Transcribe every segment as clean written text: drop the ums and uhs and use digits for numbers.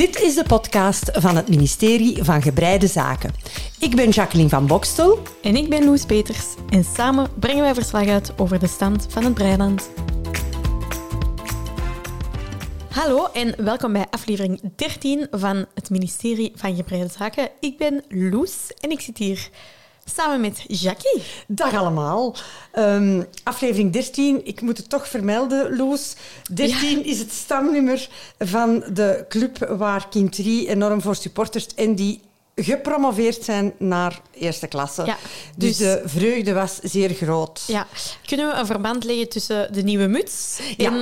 Dit is de podcast van het ministerie van Gebreide Zaken. Ik ben Jacqueline van Bokstel. En ik ben Loes Peters. En samen brengen wij verslag uit over de stand van het Breiland. Hallo en welkom bij aflevering 13 van het ministerie van Gebreide Zaken. Ik ben Loes en ik zit hier samen met Jackie. Dag allemaal. Aflevering 13, ik moet het toch vermelden, Loes. 13 is het stamnummer van de club waar Kim 3 enorm voor supporters en die gepromoveerd zijn naar eerste klasse. Ja, dus de vreugde was zeer groot. Ja. Kunnen we een verband leggen tussen de nieuwe muts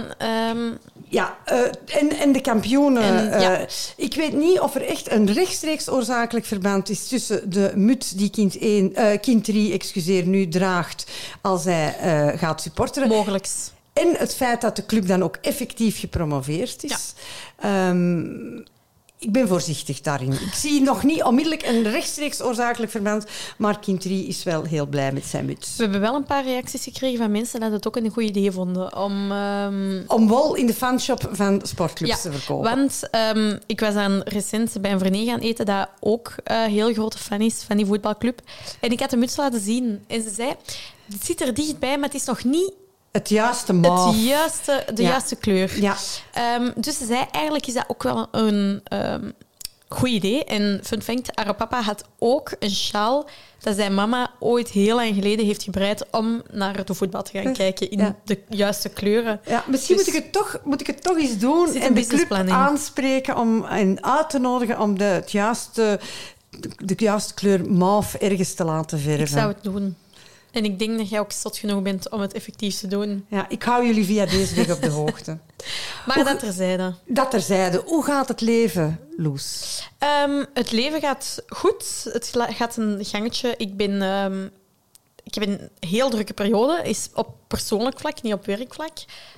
en de kampioenen. En, ik weet niet of er echt een rechtstreeks oorzakelijk verband is tussen de muts die kind 3 nu draagt als hij gaat supporteren. mogelijks. En het feit dat de club dan ook effectief gepromoveerd is. Ja. Ik ben voorzichtig daarin. Ik zie nog niet onmiddellijk een rechtstreeks oorzakelijk verband, maar Kind 3 is wel heel blij met zijn muts. We hebben wel een paar reacties gekregen van mensen dat het ook een goed idee vonden om wol in de fanshop van sportclubs te verkopen. Want ik was dan recent bij een vriendin gaan eten dat ook een heel grote fan is van die voetbalclub. En ik had de muts laten zien en ze zei, het zit er dichtbij, maar het is nog niet het juiste maat. De juiste kleur. Ja. Dus ze zei, eigenlijk is dat ook wel een goed idee. En fun fact, haar papa had ook een sjaal dat zijn mama ooit heel lang geleden heeft gebreid om naar de voetbal te gaan kijken in de juiste kleuren. Ja, misschien dus moet ik het toch eens doen en de club aanspreken en uit te nodigen om de juiste kleur mauve ergens te laten verven. Ik zou het doen. En ik denk dat jij ook zot genoeg bent om het effectief te doen. Ja, ik hou jullie via deze weg op de hoogte. Maar dat terzijde. Hoe gaat het leven, Loes? Het leven gaat goed. Het gaat een gangetje. Ik heb een heel drukke periode. Is op persoonlijk vlak, niet op werkvlak.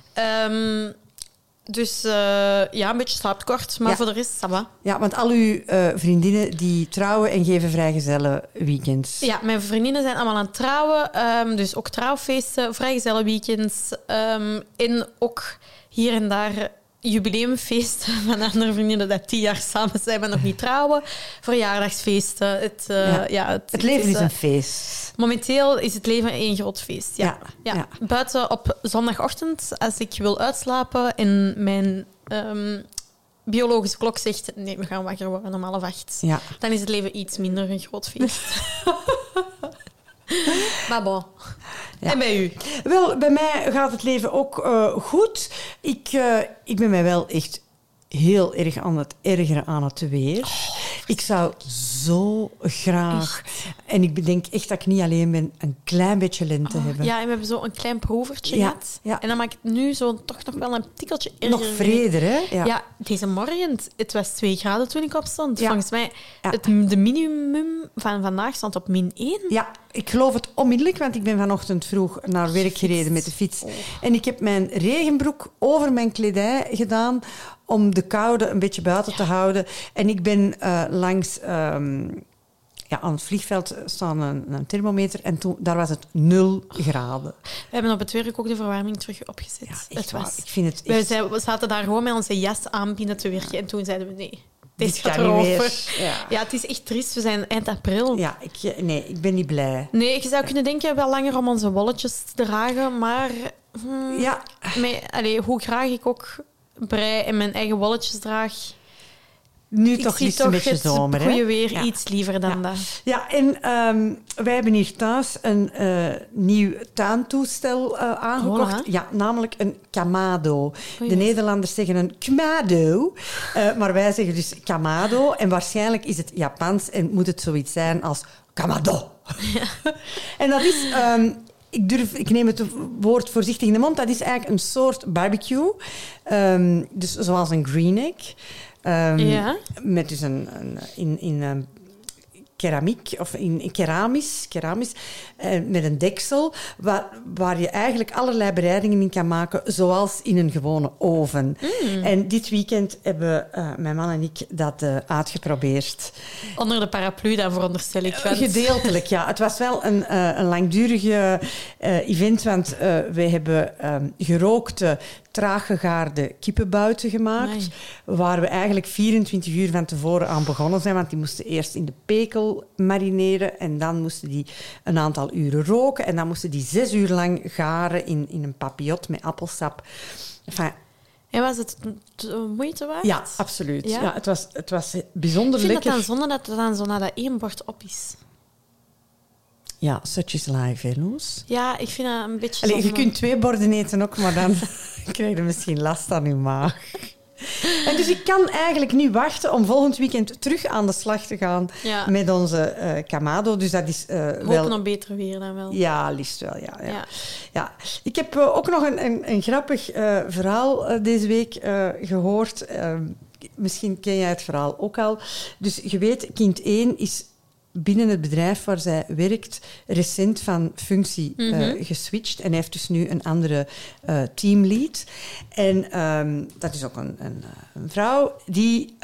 Dus een beetje slaaptekort, maar voor de rest, ça va. Ja, want al uw vriendinnen die trouwen en geven vrijgezellenweekends. Ja, mijn vriendinnen zijn allemaal aan het trouwen. Dus ook trouwfeesten, vrijgezellenweekends. En ook hier en daar jubileumfeesten van andere vriendinnen dat 10 jaar samen zijn, maar nog niet trouwen. Verjaardagsfeesten. Het leven is een feest. Momenteel is het leven één groot feest. Ja. Buiten op zondagochtend, als ik wil uitslapen en mijn biologische klok zegt nee, we gaan wakker worden om 7:30. Ja. Dan is het leven iets minder een groot feest. Maar bon. Ja. En bij u? Wel, bij mij gaat het leven ook goed. Ik ben mij wel echt heel erg aan het ergeren aan het weer. Ik zou zo graag... Echt? En ik bedenk echt dat ik niet alleen ben, een klein beetje lente hebben. Ja, en we hebben zo een klein proevertje gehad. Ja. En dan maak ik het nu zo toch nog wel een tikkeltje erger. Nog vreder, hè? Ja, deze morgen, het was 2 graden toen ik opstond. Ja. Volgens mij, de minimum van vandaag stond op -1. Ja, ik geloof het onmiddellijk, want ik ben vanochtend vroeg naar werk gereden met de fiets. En ik heb mijn regenbroek over mijn kledij gedaan om de koude een beetje buiten te houden. En ik ben langs... aan het vliegveld staan een thermometer en daar was het 0 graden. We hebben op het werk ook de verwarming terug opgezet. Ja, echt waar. Ik vind het echt... We zaten daar gewoon met onze jas aan binnen te werken en toen zeiden we nee. Dit gaat erover. Ja, het is echt triest. We zijn eind april. Ja, ik ben niet blij. Nee, je zou kunnen denken wel langer om onze wolletjes te dragen, maar hoe graag ik ook brei en mijn eigen wolletjes draag... Nu toch liefst een beetje zomer. Het goede weer iets liever dan dat. Ja, en wij hebben hier thuis een nieuw tuintoestel aangekocht. Hola. Ja, namelijk een Kamado. De Nederlanders zeggen een Kmado, maar wij zeggen dus Kamado. En waarschijnlijk is het Japans en moet het zoiets zijn als Kamado. Ja. En dat is... Ik neem het woord voorzichtig in de mond. Dat is eigenlijk een soort barbecue. Dus zoals een green egg. Met dus keramiek of in keramisch met een deksel, waar je eigenlijk allerlei bereidingen in kan maken, zoals in een gewone oven. En dit weekend hebben mijn man en ik dat uitgeprobeerd. Onder de paraplu, dan veronderstel ik. Want... Gedeeltelijk, ja. Het was wel een langdurige event, want we hebben gerookte, traag gegaarde kippenbuiten gemaakt, Amai. waar we eigenlijk 24 uur van tevoren aan begonnen zijn, want die moesten eerst in de pekel marineren en dan moesten die een aantal uren roken en dan moesten die 6 uur lang garen in een papillot met appelsap. Enfin, En was het de moeite waard? ja, absoluut. Ja? Ja, het was bijzonder Ik vind lekker. het dan zonde dat het dan zo nadat 1 bord op is. Ja, such is life, hè, Loes? Ja, ik vind dat een beetje Allee, je zonde. kunt 2 borden eten ook, maar dan krijg je misschien last aan je maag. En dus ik kan eigenlijk niet wachten om volgend weekend terug aan de slag te gaan Ja. met onze kamado. Dus dat is Hopen wel... op beter weer dan wel. Ja, liefst wel, ja. Ja. Ja. Ik heb ook nog een grappig verhaal deze week gehoord. Misschien ken jij het verhaal ook al. Dus je weet, kind 1 is binnen het bedrijf waar zij werkt recent van functie geswitcht. En hij heeft dus nu een andere teamlead. En dat is ook een vrouw die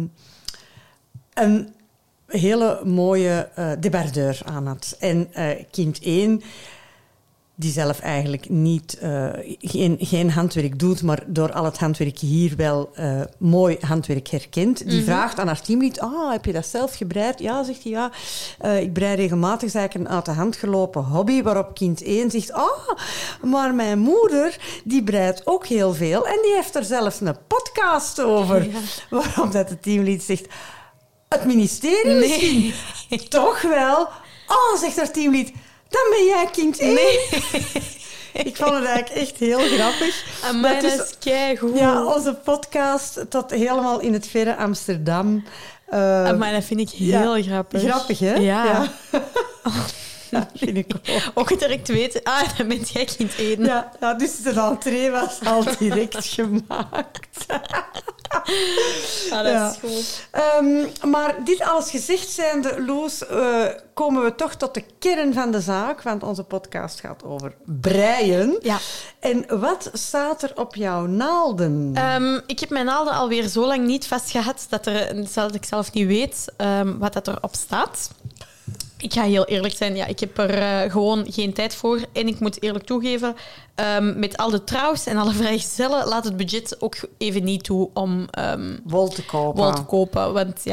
een hele mooie debardeur aan had. En kind 1... die zelf eigenlijk geen handwerk doet, maar door al het handwerk hier wel mooi handwerk herkent. Die vraagt aan haar teamlead, heb je dat zelf gebreid? Ja, zegt hij, ja. Ik brei regelmatig, dat is eigenlijk een uit de hand gelopen hobby, waarop kind 1 zegt, maar mijn moeder, die breidt ook heel veel en die heeft er zelfs een podcast over. Ja. Waarop dat de teamlead zegt, het ministerie misschien? Toch wel? Zegt haar teamlead, dan ben jij kind 1. Nee. Ik vond het eigenlijk echt heel grappig. Maar dat is keigoed. Ja, onze podcast tot helemaal in het verre Amsterdam. Maar dat vind ik heel grappig. Grappig, hè? Ja. Ja, vind ik ook. Ook direct weten, dan ben jij kind 1. Ja, dus de entree was al direct gemaakt. Dat is goed. Maar dit alles gezegd zijnde, Loes, komen we toch tot de kern van de zaak, want onze podcast gaat over breien. Ja. En wat staat er op jouw naalden? Ik heb mijn naalden alweer zo lang niet vastgehad dat ik zelf niet weet wat dat erop staat. Ik ga heel eerlijk zijn, ik heb er gewoon geen tijd voor. En ik moet eerlijk toegeven, met al de trouws en alle vrijgezellen laat het budget ook even niet toe om wol te kopen. Want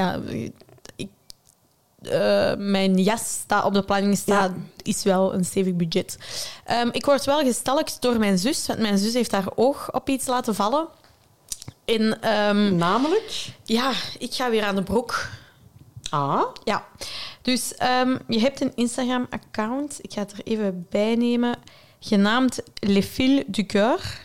mijn jas op de planning staat, is wel een stevig budget. Ik word wel gestalkt door mijn zus, want mijn zus heeft haar oog op iets laten vallen. En, namelijk? Ja, ik ga weer aan de broek. Ja. Dus je hebt een Instagram-account, ik ga het er even bij nemen, genaamd Les Fils du Coeur.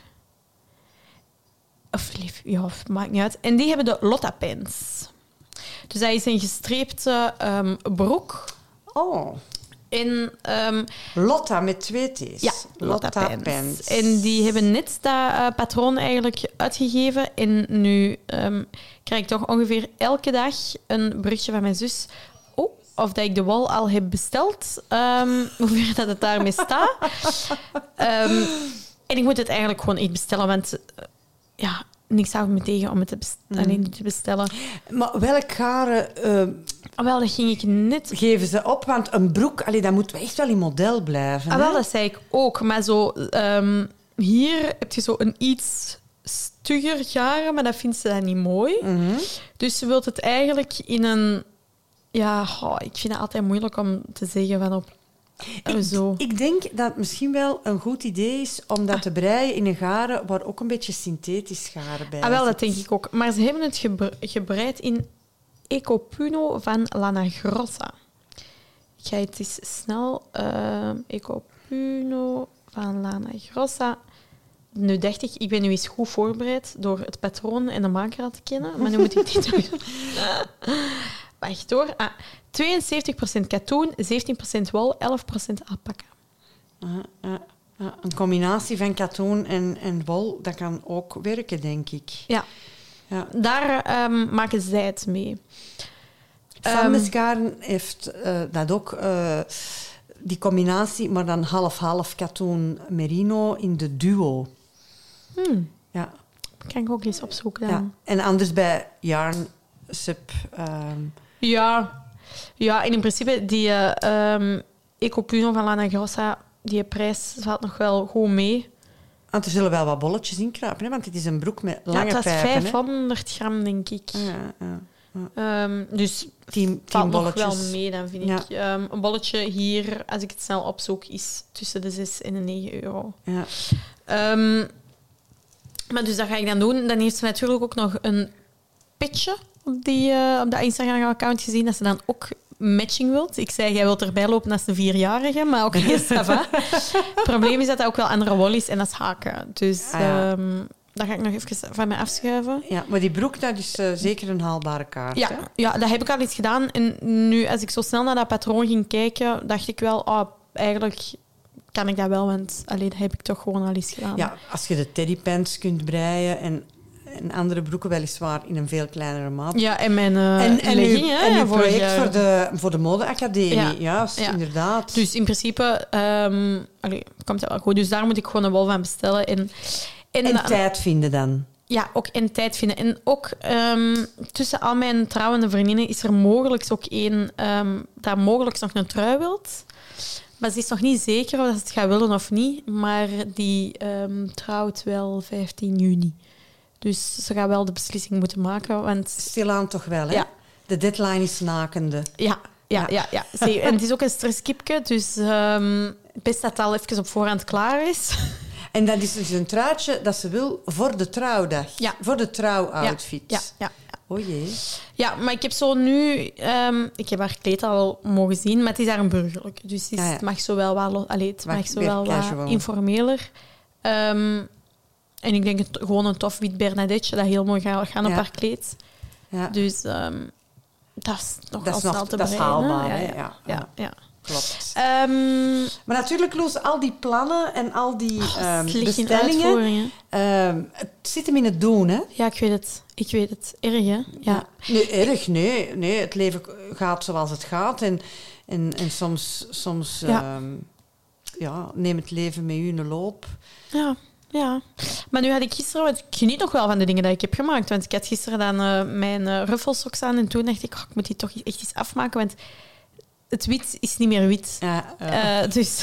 Of maakt niet uit. En die hebben de Lotta Pants. Dus dat is een gestreepte broek. En, Lotta met 2 T's. Ja, Lotta Pants. En die hebben net dat patroon eigenlijk uitgegeven. En nu krijg ik toch ongeveer elke dag een berichtje van mijn zus. Of dat ik de wol al heb besteld. Hoever dat het daarmee staat. En ik moet het eigenlijk gewoon echt bestellen. Want niks houdt me tegen om het alleen te bestellen. Maar welk garen... Wel, dat ging ik net... Geven ze op, want een broek, dat moet echt wel in model blijven. Wel, dat zei ik ook. Maar zo, hier heb je zo een iets stugger garen, maar dat vindt ze dan niet mooi. Dus ze wil het eigenlijk in een... Ja, ik vind het altijd moeilijk om te zeggen van op... Zo. Ik denk dat het misschien wel een goed idee is om dat te breien in een garen waar ook een beetje synthetisch garen bij zit. Wel, dat denk ik ook. Maar ze hebben het gebreid in Ecopuno van Lana Grossa. Ik ga het eens snel... Ecopuno van Lana Grossa. Nu dacht ik ben nu eens goed voorbereid door het patroon en de maker te kennen. Maar nu moet ik dit doen. Wacht hoor. 72% katoen, 17% wol, 11% alpaca. Een combinatie van katoen en wol, dat kan ook werken, denk ik. Ja. Daar maken zij het mee. Van Mescaren heeft dat ook... die combinatie, maar dan half-half katoen merino in de duo. Ja. Kan ik ook eens opzoeken. Ja. En anders bij Yarn Sub. Ja, en in principe die Ecopuno van Lana Grossa, die prijs valt nog wel goed mee. Want er zullen wel wat bolletjes in kruipen, hè? Want het is een broek met lange pijpen. Ja, het was 500 hè? gram, denk ik. Dus 10 valt bolletjes. nog wel mee, dan vind ik. Een bolletje hier, als ik het snel opzoek, is tussen de 6 en de 9 euro. Ja. Maar dus dat ga ik dan doen. Dan heeft ze natuurlijk ook nog een pitje op dat Instagram-account gezien, dat ze dan ook matching wilt. Ik zei, jij wilt erbij lopen als de 4-jarige, maar ook geen ça va. Het probleem is dat ook wel andere wol is en dat is haken. Dus dat ga ik nog even van mij afschuiven. Ja, maar die broek, dat is zeker een haalbare kaart. Ja, hè? ja, dat heb ik al eens gedaan. En nu, als ik zo snel naar dat patroon ging kijken, dacht ik wel, eigenlijk kan ik dat wel, want dat heb ik toch gewoon al eens gedaan. Ja, als je de teddypants kunt breien en andere broeken weliswaar in een veel kleinere maat. Ja, en mijn legging, legging. uw project voor de modeacademie. Ja. Juist, inderdaad. Dus in principe komt dat wel goed. Dus daar moet ik gewoon een wol van bestellen. En tijd vinden dan. Ja, ook in tijd vinden. En ook tussen al mijn trouwende vriendinnen is er mogelijk ook één dat mogelijk nog een trui wilt. Maar ze is nog niet zeker of ze het gaat willen of niet. Maar die trouwt wel 15 juni. Dus ze gaat wel de beslissing moeten maken. Want... Stilaan toch wel, hè? Ja. De deadline is nakende. Ja. Zie, en het is ook een stresskipje, dus best dat het al even op voorhand klaar is. En dat is dus een truitje dat ze wil voor de trouwdag. Ja. Voor de trouwoutfit. Ja. O jee. Ja, maar ik heb zo nu... ik heb haar kleed al mogen zien, maar het is daar een burgerlijk. Dus het mag zo wel wat... het mag zo wel wat informeler. En ik denk gewoon een tof wit Bernadette dat heel mooi gaat gaan op haar kleed. Ja. Dus dat is nog wel snel te bereiken. Dat is haalbaar, hè? Ja. Klopt. Maar natuurlijk, Loes, al die plannen en al die bestellingen... het zit hem in het doen, hè? Ja, ik weet het. Erg, hè? Ja. Nee, erg, nee. Het leven gaat zoals het gaat. En soms neem het leven met u een loop. Ja. Maar nu had ik gisteren... Want ik geniet nog wel van de dingen die ik heb gemaakt. Want ik had gisteren dan mijn ruffelsocks aan. En toen dacht ik, ik moet die toch echt eens afmaken. Want het wit is niet meer wit. Dus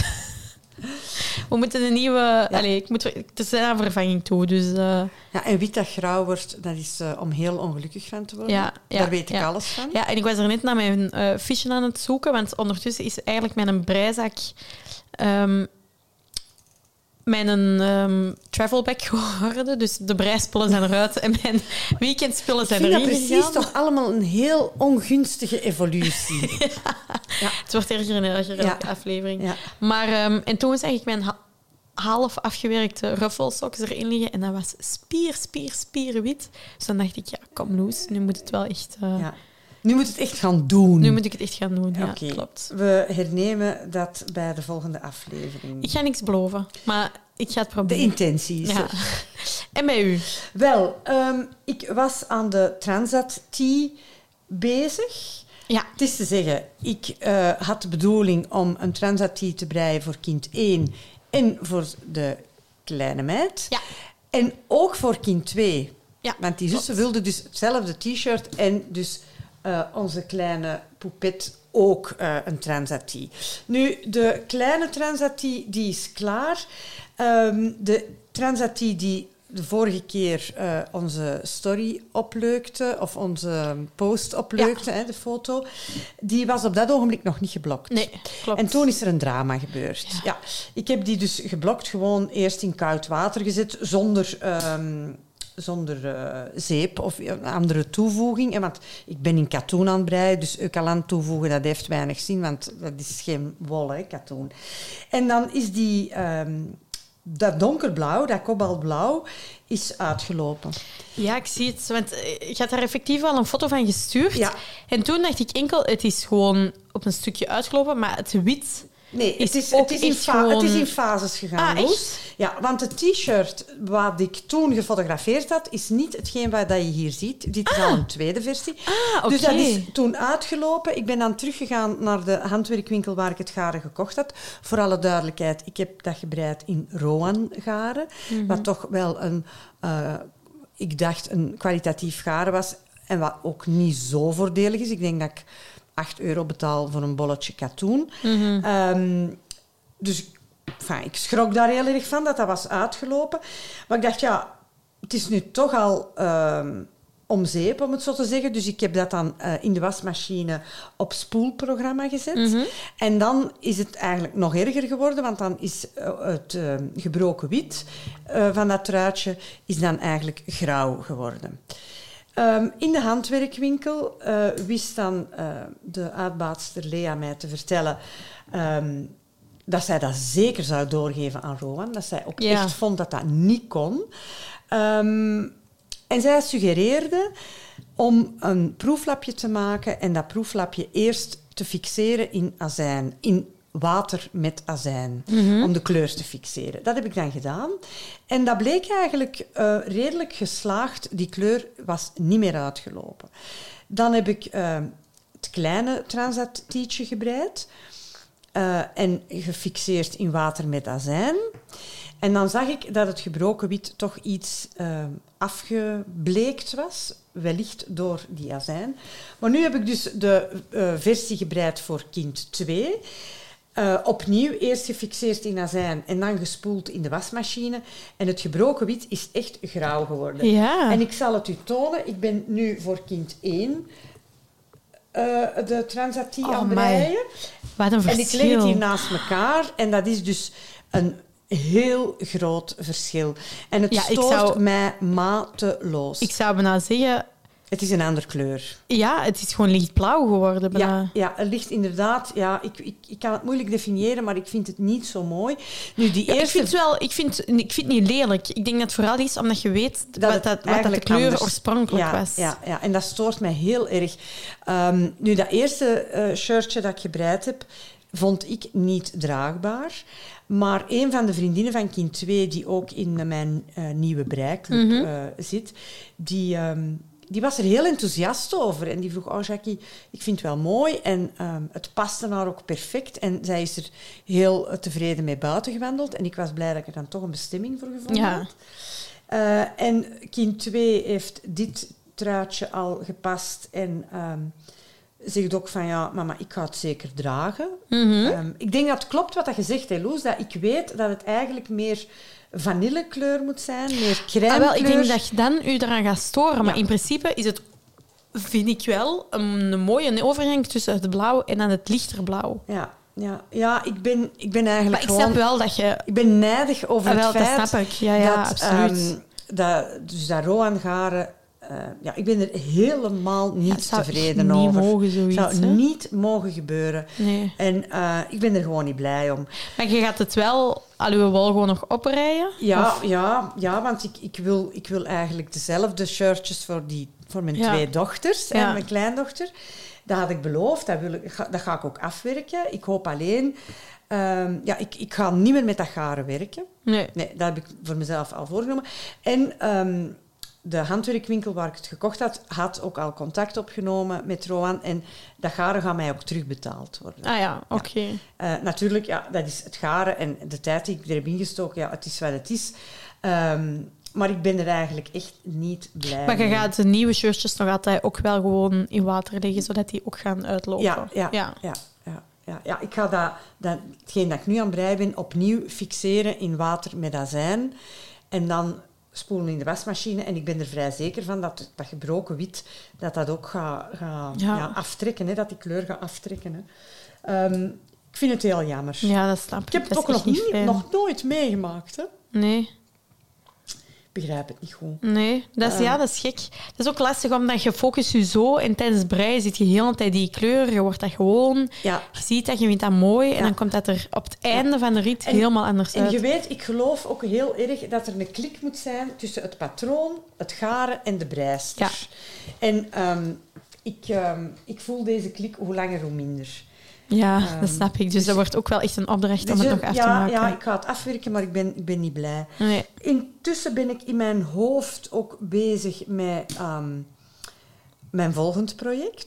we moeten een nieuwe... er is een vervanging toe. Dus, Ja, en wit dat grauw wordt, dat is om heel ongelukkig van te worden. Ja, daar weet ik alles van. Ja, en ik was er net naar mijn fiche aan het zoeken. Want ondertussen is eigenlijk mijn breizak... mijn travelbag geworden. Dus de breispullen zijn eruit en mijn weekendspullen zijn erin gegaan. Ik vind dat precies toch allemaal een heel ongunstige evolutie. Ja. Het wordt erger en erger elke aflevering. Ja. Maar, en toen zag ik mijn half afgewerkte ruffelsocks erin liggen en dat was spierwit. Dus dan dacht ik, kom Loes, nu moet het wel echt... Nu moet het echt gaan doen. Nu moet ik het echt gaan doen, ja, klopt. We hernemen dat bij de volgende aflevering. Ik ga niks beloven, maar ik ga het proberen. De intentie is er. En bij u? Wel, ik was aan de Transat Tea bezig. Ja. Het is te zeggen, ik had de bedoeling om een Transat Tea te breien voor kind 1 en voor de kleine meid. Ja. En ook voor kind 2. Ja, want die zussen wilden dus hetzelfde t-shirt en dus... onze kleine poupet ook een Transat-Tea. Nu, de kleine Transat-Tea die is klaar. De Transat-Tea die de vorige keer onze story opleukte, of onze post opleukte, de foto, die was op dat ogenblik nog niet geblokt. Nee, klopt. En toen is er een drama gebeurd. Ja. Ik heb die dus geblokt, gewoon eerst in koud water gezet, zonder zeep of een andere toevoeging. Want ik ben in katoen aan het breien, dus eucalant toevoegen, dat heeft weinig zin, want dat is geen wol, hè, katoen. En dan is dat donkerblauw, dat kobaltblauw, is uitgelopen. Ja, ik zie het. Want ik had daar effectief al een foto van gestuurd. Ja. En toen dacht ik enkel, het is gewoon op een stukje uitgelopen, maar het wit Nee, is het ook is echt gewoon... het is in fases gegaan, Ah, Loes. echt? Ja, want het t-shirt wat ik toen gefotografeerd had, is niet hetgeen wat je hier ziet. Dit is al een tweede versie. Ah, oké. Dus dat is toen uitgelopen. Ik ben dan teruggegaan naar de handwerkwinkel waar ik het garen gekocht had. Voor alle duidelijkheid, ik heb dat gebreid in Roan garen. Wat toch wel ik dacht, een kwalitatief garen was. En wat ook niet zo voordelig is. Ik denk dat ik €8 betaal voor een bolletje katoen. Dus ik schrok daar heel erg van, dat was uitgelopen. Maar ik dacht, ja, het is nu toch al om zeep, om het zo te zeggen. Dus ik heb dat dan in de wasmachine op spoelprogramma gezet. En dan is het eigenlijk nog erger geworden, want dan is het gebroken wit van dat truitje is dan eigenlijk grauw geworden. In de handwerkwinkel wist dan de uitbaatster Lea mij te vertellen dat zij dat zeker zou doorgeven aan Rowan. Dat zij ook echt vond dat dat niet kon. En zij suggereerde om een proeflapje te maken en dat proeflapje eerst te fixeren in azijn, in water met azijn, om de kleur te fixeren. Dat heb ik dan gedaan. En dat bleek eigenlijk redelijk geslaagd. Die kleur was niet meer uitgelopen. Dan heb ik het kleine Transat-tietje gebreid en gefixeerd in water met azijn. En dan zag ik dat het gebroken wit toch iets afgebleekt was, wellicht door die azijn. Maar nu heb ik dus de versie gebreid voor kind 2. Opnieuw eerst gefixeerd in azijn en dan gespoeld in de wasmachine. En het gebroken wit is echt grauw geworden. Ja. En ik zal het u tonen. Ik ben nu voor kind 1 de Transat aan het breien. Wat een verschil. En ik leg het hier naast elkaar. En dat is dus een heel groot verschil. En het stoort mij mateloos. Ik zou bijna zeggen... Het is een andere kleur. Ja, het is gewoon lichtblauw geworden. Ja, het ligt inderdaad... Ja, ik kan het moeilijk definiëren, maar ik vind het niet zo mooi. Nu, die eerste... Ik vind het niet lelijk. Ik denk dat het vooral is omdat je weet wat dat de kleur anders oorspronkelijk was. Ja, en dat stoort mij heel erg. Nu, dat eerste shirtje dat ik gebreid heb, vond ik niet draagbaar. Maar een van de vriendinnen van kind 2, die ook in mijn nieuwe breiklub zit, die was er heel enthousiast over. En die vroeg, Jackie, ik vind het wel mooi. En het paste haar ook perfect. En zij is er heel tevreden mee buiten gewandeld. En ik was blij dat ik er dan toch een bestemming voor gevonden had. En kind 2 heeft dit truitje al gepast. En zegt ook van, ja, mama, ik ga het zeker dragen. Ik denk dat het klopt wat je zegt, hè, Loes. Dat ik weet dat het eigenlijk meer vanillekleur moet zijn, meer crèmekleur. Ik denk dat je dan je eraan gaat storen. Maar in principe is het, vind ik wel, een mooie overgang tussen het blauw en dan het lichter blauw. Ja, ik ben eigenlijk maar ik snap wel dat je... Ik ben nijdig over het feit... Dat snap ik. Ja, dat, absoluut. Dus dat Roan-garen... ik ben er helemaal niet tevreden niet over. Het zou niet mogen gebeuren. Nee. En ik ben er gewoon niet blij om. Maar je gaat het wel al je wol gewoon nog oprijden? Ja, want ik wil eigenlijk dezelfde shirtjes voor mijn 2 dochters en mijn kleindochter. Dat had ik beloofd, dat ga ik ook afwerken. Ik hoop alleen... ik ga niet meer met dat garen werken. Nee, dat heb ik voor mezelf al voorgenomen. En... de handwerkwinkel waar ik het gekocht had ook al contact opgenomen met Roan. En dat garen gaat mij ook terugbetaald worden. Ah ja, oké. Natuurlijk, dat is het garen en de tijd die ik er heb ingestoken. Ja, het is wat het is. Maar ik ben er eigenlijk echt niet blij mee. Maar je gaat de nieuwe shirtjes nog altijd ook wel gewoon in water leggen, zodat die ook gaan uitlopen. Ja, ik ga hetgeen dat ik nu aan het breien ben, opnieuw fixeren in water met azijn. En dan... spoelen in de wasmachine. En ik ben er vrij zeker van dat gebroken wit dat ook gaat aftrekken. Hè, dat die kleur gaat aftrekken. Hè. Ik vind het heel jammer. Ja, dat snap ik. Ik heb het ook nog nooit meegemaakt. Hè. Nee. Ik begrijp het niet goed. Nee, dat is gek. Dat is ook lastig, omdat je focust je zo en tijdens breien zit je heel de hele tijd die kleur. Je wordt dat gewoon... Ja. Je ziet dat, je vindt dat mooi en dan komt dat er op het einde van de rit helemaal anders uit. En je weet, ik geloof ook heel erg dat er een klik moet zijn tussen het patroon, het garen en de breister. Ja. En ik voel deze klik hoe langer hoe minder. Ja, dat snap ik. Dus dat wordt ook wel echt een opdracht om het nog af te maken. Ja, ik ga het afwerken, maar ik ben niet blij. Nee. Intussen ben ik in mijn hoofd ook bezig met mijn volgend project.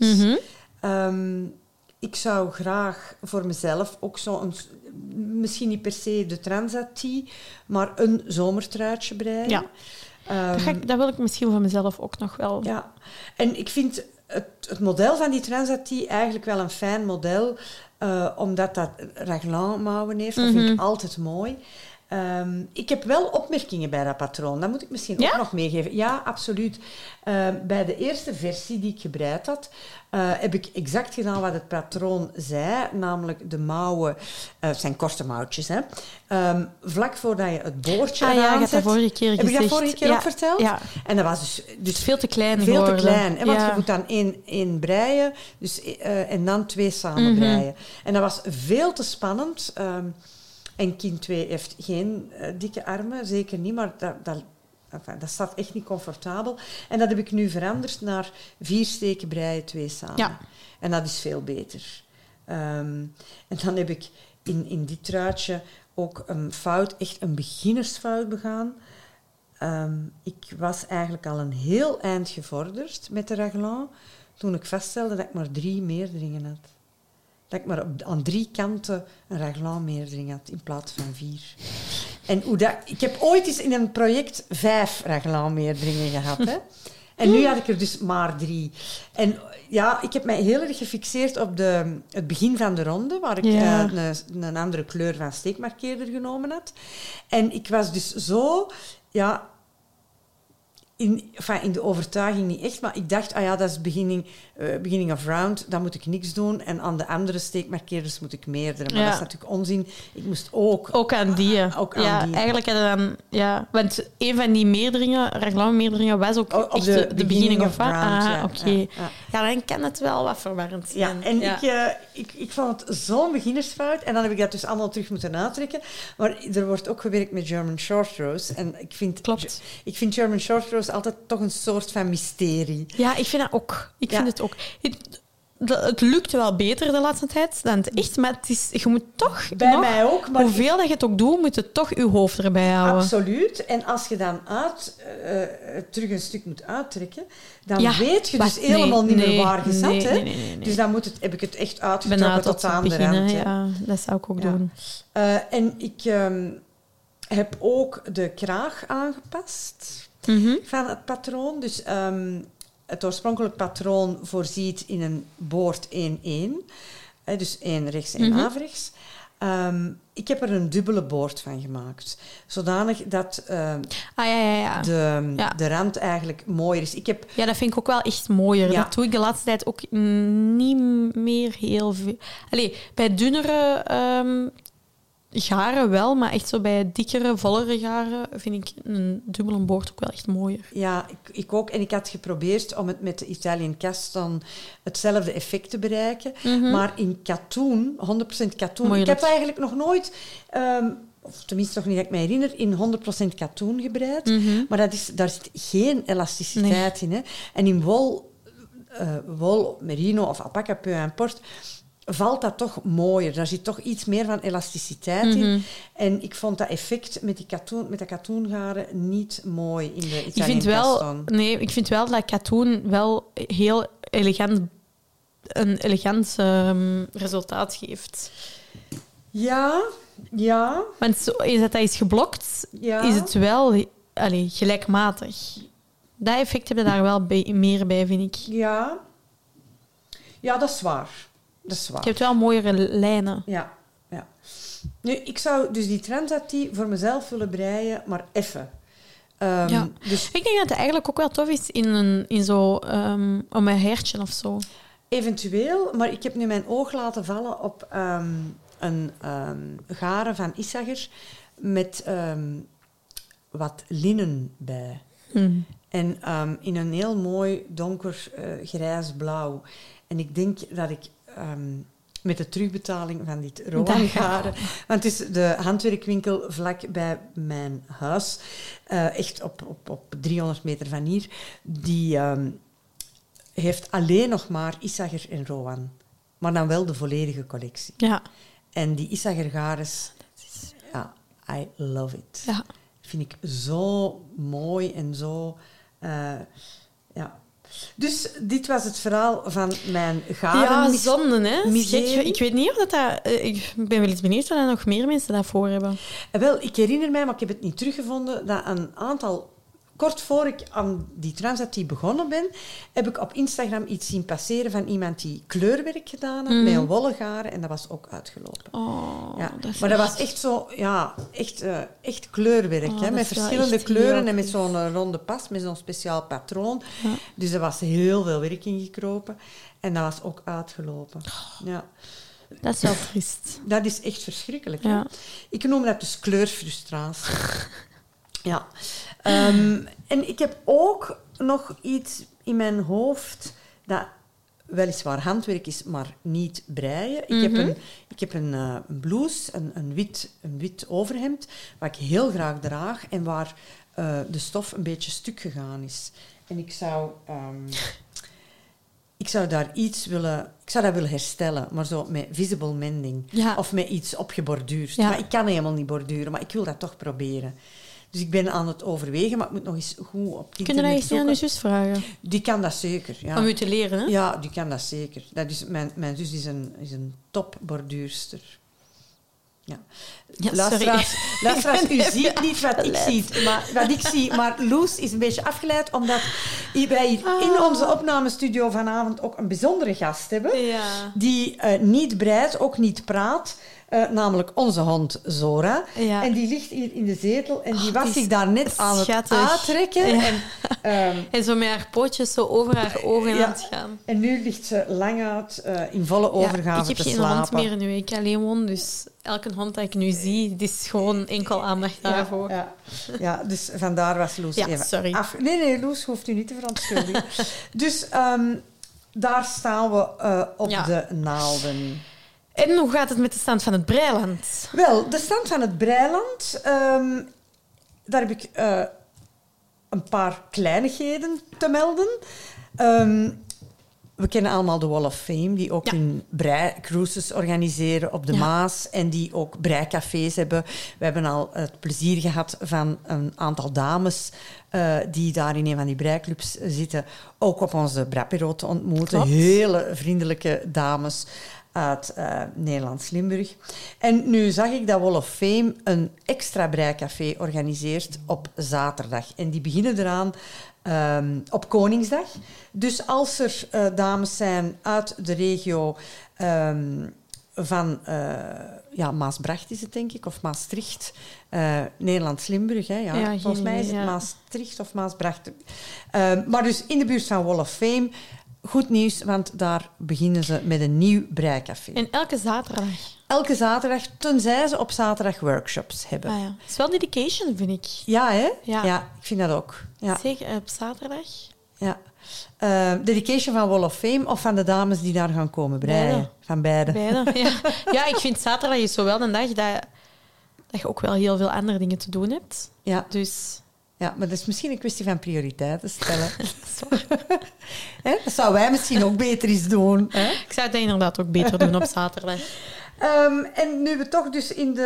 Ik zou graag voor mezelf ook misschien niet per se de Transat Tee, maar een zomertruitje breien. Ja. Dat wil ik misschien voor mezelf ook nog wel. Ja, en ik vind het model van die Transat Tee eigenlijk wel een fijn model, omdat dat raglanmouwen heeft. Dat vind ik altijd mooi. Ik heb wel opmerkingen bij dat patroon. Dat moet ik misschien ook nog meegeven. Ja, absoluut. Bij de eerste versie die ik gebreid had, heb ik exact gedaan wat het patroon zei. Namelijk de mouwen, het zijn korte mouwtjes, hè. Vlak voordat je het boordje eraan je had zet. dat vorige keer gezegd. Heb ik dat vorige keer ook verteld? Ja. En dat was dus veel te klein veel geworden. te klein. Hè, want je moet dan één breien en dan 2 samen breien. En dat was veel te spannend. En kind 2 heeft geen dikke armen, zeker niet, maar dat staat echt niet comfortabel. En dat heb ik nu veranderd naar 4 steken breien, 2 samen. Ja. En dat is veel beter. En dan heb ik in dit truitje ook een fout, echt een beginnersfout begaan. Ik was eigenlijk al een heel eind gevorderd met de raglan toen ik vaststelde dat ik maar 3 meerderingen had. Dat ik maar aan 3 kanten een raglanmeerdering had in plaats van 4. En ik heb ooit eens in een project 5 raglanmeerderingen gehad. Hè? En nu had ik er dus maar 3. En ja, ik heb mij heel erg gefixeerd op het begin van de ronde, waar ik een andere kleur van steekmarkeerder genomen had. En ik was dus zo... Ja, in de overtuiging niet echt, maar ik dacht, dat is beginning of round, dan moet ik niks doen. En aan de andere steekmarkeerders moet ik meerdere. Maar dat is natuurlijk onzin. Ik moest ook aan die. Eigenlijk hadden we dan... Ja, want een van die meerderingen, raglanmeerderingen, was ook echt de beginning of round. Oké. Ja, dan kan het wel wat verwarrend zijn. Ja, en ik vond het zo'n beginnersfout. En dan heb ik dat dus allemaal terug moeten uittrekken. Maar er wordt ook gewerkt met German Short Rows. En ik vind German Short Rows altijd toch een soort van mysterie. Ja, ik vind dat ook. Ik vind het ook. Het lukt wel beter de laatste tijd dan het echt, maar je moet toch... Bij mij ook. Maar hoeveel dat je het ook doet, moet je toch je hoofd erbij houden. Absoluut. En als je dan terug een stuk moet uittrekken, dan weet je dus helemaal niet meer waar je zat. Nee. Dus dan heb ik het echt uitgetrokken tot aan de rand. Ja, dat zou ik ook doen. En ik heb ook de kraag aangepast van het patroon. Dus het oorspronkelijke patroon voorziet in een boord 1-1. Dus 1 rechts en averechts. Ik heb er een dubbele boord van gemaakt. Zodanig dat de rand eigenlijk mooier is. Ja, dat vind ik ook wel echt mooier. Ja. Dat doe ik de laatste tijd ook niet meer heel veel. Bij dunnere garen wel, maar echt zo bij dikkere, vollere garen vind ik een dubbele boord ook wel echt mooier. Ja, ik ook. En ik had geprobeerd om het met de Italian Caston hetzelfde effect te bereiken. Maar in katoen, 100% katoen... Moeilijk. Ik heb eigenlijk nog nooit... of tenminste nog niet dat ik me herinner, in 100% katoen gebreid. Maar daar zit geen elasticiteit in. Hè. En in wol, merino of alpaca, peu importe, valt dat toch mooier. Daar zit toch iets meer van elasticiteit in. En ik vond dat effect met de katoengaren niet mooi in de Italian Caston. Nee, ik vind wel dat katoen wel heel een elegant resultaat geeft. Ja. Want eens dat is geblokt, is het wel gelijkmatig. Dat effect heb je daar wel meer bij, vind ik. Ja, dat is waar. Je hebt wel mooiere lijnen. Ja. Nu, ik zou dus die Transat Tee voor mezelf willen breien, maar even. Dus ik denk dat het eigenlijk ook wel tof is in zo om een hertje of zo. Eventueel, maar ik heb nu mijn oog laten vallen op een garen van Issager met wat linnen bij. En in een heel mooi donker grijs-blauw. En ik denk dat ik met de terugbetaling van dit Rowan-garen... Want het is de handwerkwinkel vlak bij mijn huis, echt op 300 meter van hier, die heeft alleen nog maar Issager en Rowan. maar dan wel de volledige collectie. Ja. En die Issa Gergares, ja, I love it. Ja. Vind ik zo mooi en zo... ja. Dus dit was het verhaal van mijn garen. Ja, zonde, hè? miserie. Gek. Ik weet niet of dat... ik ben wel eens benieuwd of er nog meer mensen dat voor hebben. Wel, ik herinner mij, maar ik heb het niet teruggevonden, dat een aantal... Kort voor ik aan die Transat begonnen ben, heb ik op Instagram iets zien passeren van iemand die kleurwerk gedaan had, met een wollen garen, en dat was ook uitgelopen. Oh, Ja. dat is Maar dat was echt zo, ja, echt kleurwerk, Oh, hè, dat met is wel verschillende echt kleuren heel en met triest. zo'n ronde pas, met zo'n speciaal patroon. Ja. Dus er was heel veel werk in gekropen en dat was ook uitgelopen. Ja. Dat is wel triest. Dat is echt verschrikkelijk. Hè? Ja. Ik noem dat dus kleurfrustratie. Ja. En ik heb ook nog iets in mijn hoofd dat weliswaar handwerk is, maar niet breien. Ik heb een blouse, een wit overhemd, wat ik heel graag draag en waar de stof een beetje stuk gegaan is. En ik zou daar iets willen... Ik zou dat willen herstellen, maar zo met visible mending. Ja. Of met iets opgeborduurd. Ja. Maar ik kan helemaal niet borduren, maar ik wil dat toch proberen. Dus ik ben aan het overwegen, maar ik moet nog eens goed op het Kun je dat internet eens aan zoeken. je zus vragen? Die kan dat zeker, ja. Om u te leren, hè? Ja, die kan dat zeker. Dat is, mijn zus is een topborduurster. Ja. Ja, Luisteraars, u ziet niet wat ik zie. Wat ik zie. Maar Loes is een beetje afgeleid, omdat wij hier in onze opnamestudio vanavond ook een bijzondere gast hebben. Ja. Die niet breidt, ook niet praat. Namelijk onze hond Zora. Ja. En die ligt hier in de zetel en die die was is zich daar net aan het schattig. uittrekken. Ja. En, En zo met haar pootjes zo over haar ogen Ja. aan het gaan. en nu ligt ze lang uit in volle overgave ik heb te geen slapen. hond meer nu. Ik alleen woon, dus elke hond dat ik nu zie, het is gewoon enkel aandacht daarvoor. Ja, dus vandaar was Loes Ja, even sorry. af. Nee, Loes hoeft u niet te verontschuldigen. Dus daar staan we op Ja. de naalden. En hoe gaat het met de stand van het Breiland? Wel, de stand van het Breiland, daar heb ik een paar kleinigheden te melden. We kennen allemaal de Wall of Fame, die ook Ja. hun breicruises organiseren op de Ja. Maas en die ook breicafés hebben. We hebben al het plezier gehad van een aantal dames die daar in een van die breiklubs zitten, ook op onze Brappero te ontmoeten. Klopt. Hele vriendelijke dames uit Nederlands-Limburg. En nu zag ik dat Wall of Fame een extra breicafé organiseert op zaterdag. En die beginnen eraan op Koningsdag. Dus als er dames zijn uit de regio van Maasbracht is het, denk ik, of Maastricht, Nederlands-Limburg. Hè, ja. Ja, Volgens mij is het ja. Maastricht of Maasbracht. Maar dus in de buurt van Wall of Fame. Goed nieuws, want daar beginnen ze met een nieuw breicafé. En elke zaterdag. Elke zaterdag, tenzij ze op zaterdag workshops hebben. Ah, ja. Het is wel dedication, vind ik. Ja, hè? Ja. Ja, ik vind dat ook. Ja. Zeker op zaterdag. Ja. Dedication van Wall of Fame of van de dames die daar gaan komen breien? Beide. Van beide. Beide. Ja. Ja, ik vind zaterdag is zo wel een dag dat je ook wel heel veel andere dingen te doen hebt. Ja. Dus Ja, maar dat is misschien een kwestie van prioriteiten stellen. Hè? Dat zouden wij misschien ook beter eens doen. Hè? ik zou het inderdaad ook beter doen op zaterdag. En nu we toch dus in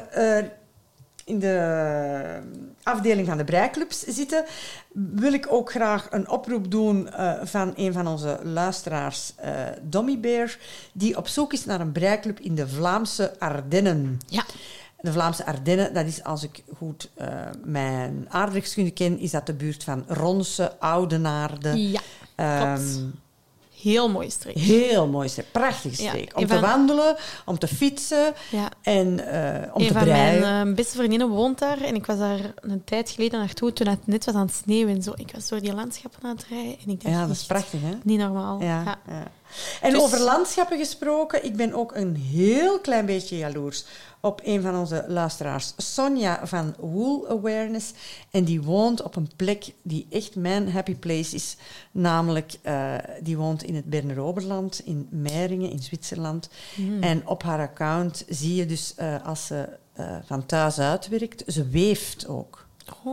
de afdeling van de breiklubs zitten, wil ik ook graag een oproep doen van een van onze luisteraars, Dommy Bear, die op zoek is naar een breiklub in de Vlaamse Ardennen. Ja. De Vlaamse Ardennen, dat is, als ik goed mijn aardrijkskunde ken, is dat de buurt van Ronse, Oudenaarde. Ja, klopt. Heel mooi streek. Heel mooi streek, prachtige streek. Ja, om te wandelen, om te fietsen Ja. en om Een te van breien. mijn beste vriendinnen woont daar en ik was daar een tijd geleden naartoe toen het net was aan het sneeuwen en zo. Ik was door die landschappen aan het rijden en ik dacht, Ja, dat is echt, prachtig, hè? niet normaal. Ja, Ja. ja. En Dus- over landschappen gesproken, ik ben ook een heel klein beetje jaloers op een van onze luisteraars, Sonja van Wool Awareness. En die woont op een plek die echt mijn happy place is. Namelijk, die woont in het Berner Oberland, in Meiringen, in Zwitserland. En op haar account zie je dus, als ze van thuis uit werkt, ze weeft ook. Oh.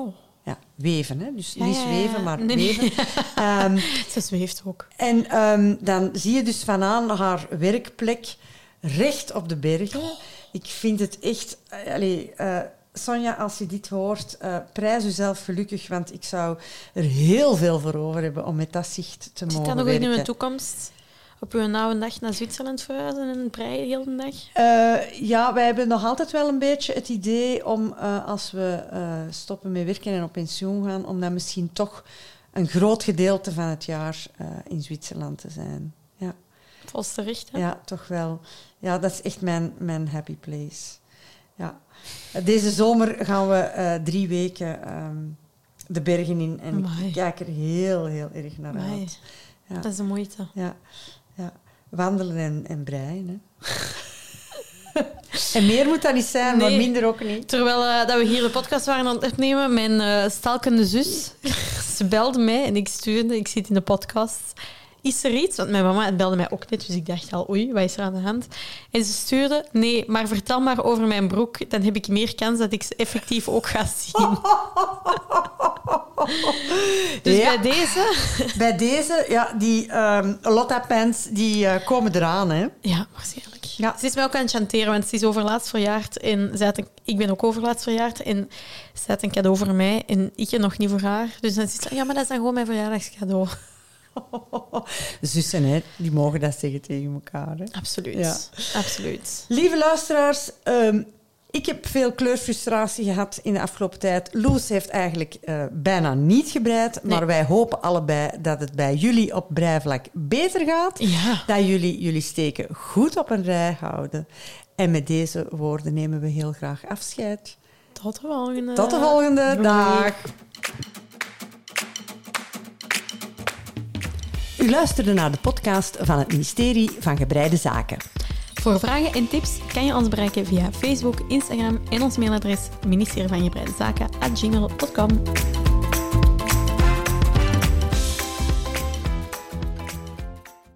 Ja, weven, hè? Dus Ja, niet ja, ja. zweven, maar Nee, nee. weven. Ze zweeft ook. En dan zie je dus vanaan haar werkplek recht op de bergen. Ik vind het echt... Sonja, als je dit hoort, prijs jezelf gelukkig, want ik zou er heel veel voor over hebben om met dat zicht te mogen Zit dat nog werken. in de toekomst? Op uw oude dag naar Zwitserland verhuizen en breien heel de dag? Ja, wij hebben nog altijd wel een beetje het idee om, als we stoppen met werken en op pensioen gaan, om dan misschien toch een groot gedeelte van het jaar in Zwitserland te zijn. Ja. Volste recht, hè? Ja, toch wel. Ja, dat is echt mijn happy place. Ja. Deze zomer gaan we 3 weken de bergen in en Amai. ik kijk er heel, heel erg naar Amai. uit. Ja. Dat is de moeite. Ja. Wandelen en breien. Hè. En meer moet dat niet zijn, maar Nee. minder ook niet. Terwijl dat we hier de podcast waren aan het opnemen, mijn stalkende zus, ze belde mij en ik zit in de podcast. Is er iets? Want mijn mama belde mij ook net, dus ik dacht al, oei, wat is er aan de hand? En ze stuurde, nee, maar vertel maar over mijn broek, dan heb ik meer kans dat ik ze effectief ook ga zien. Dus Ja. bij deze... Ja, die Lotta Pants, die komen eraan, hè. Ja, waarschijnlijk. Ja. Ze is mij ook aan het chanteren, want ze is overlaatst verjaard. En ik ben ook overlaatst verjaard. En ze had een cadeau voor mij en ik nog niet voor haar. Dus dan zit ze, ja, maar dat is dan gewoon mijn verjaardagscadeau. Zussen, hè, die mogen dat zeggen tegen elkaar. Hè. Absoluut. Ja. Absoluut. Lieve luisteraars, ik heb veel kleurfrustratie gehad in de afgelopen tijd. Loes heeft eigenlijk bijna niet gebreid, maar wij hopen allebei dat het bij jullie op breivlak beter gaat. Ja. Dat jullie steken goed op een rij houden. En met deze woorden nemen we heel graag afscheid. Tot de volgende. Tot de volgende Doei. dag. U luisterde naar de podcast van het ministerie van Gebreide Zaken. Voor vragen en tips kan je ons bereiken via Facebook, Instagram en ons mailadres ministerievangebreidezaken@gmail.com.